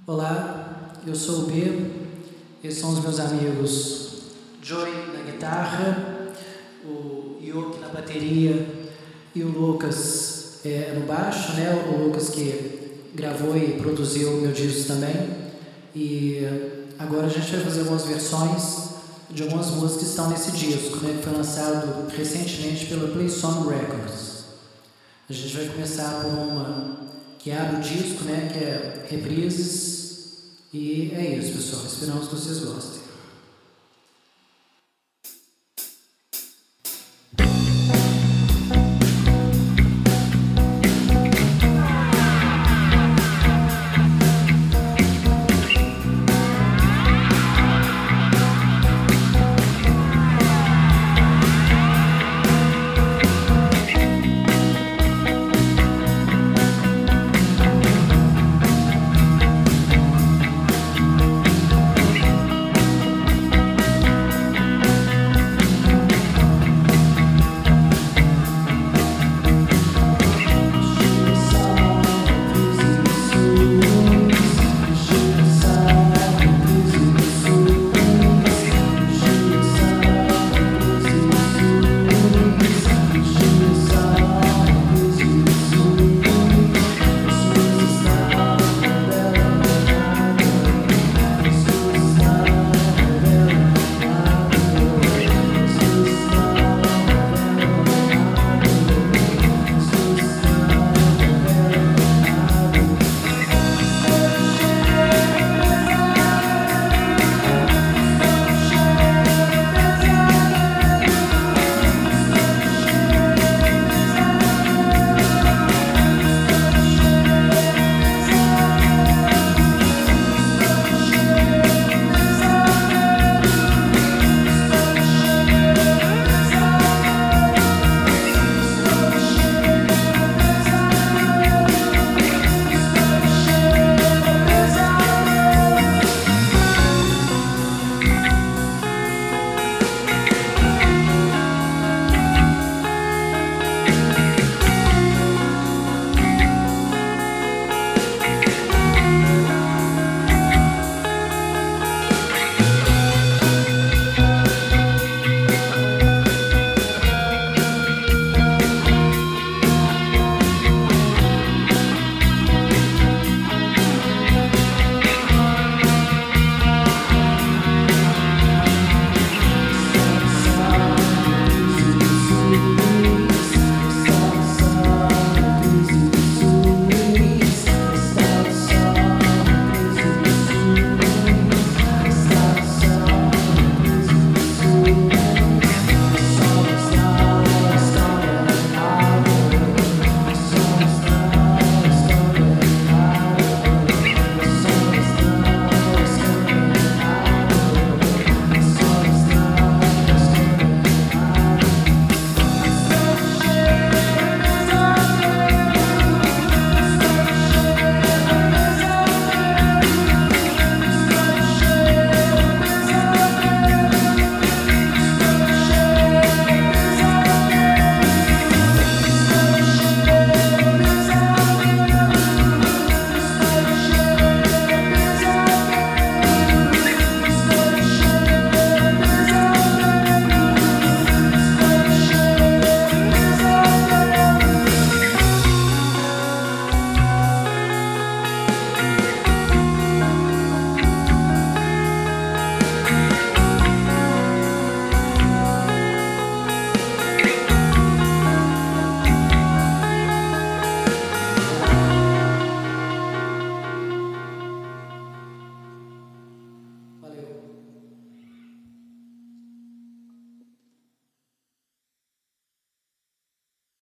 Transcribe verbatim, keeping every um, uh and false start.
Olá, eu sou o B, esses são os meus amigos Joey na guitarra, o Yoki na bateria e o Lucas é, no baixo, né? O Lucas que gravou e produziu o meu disco também. E agora a gente vai fazer algumas versões de algumas músicas que estão nesse disco, né? Que foi lançado recentemente pela Play Song Records. A gente vai começar por uma que abre o disco, né? Que é Reprises. E é isso, pessoal. Esperamos que vocês gostem.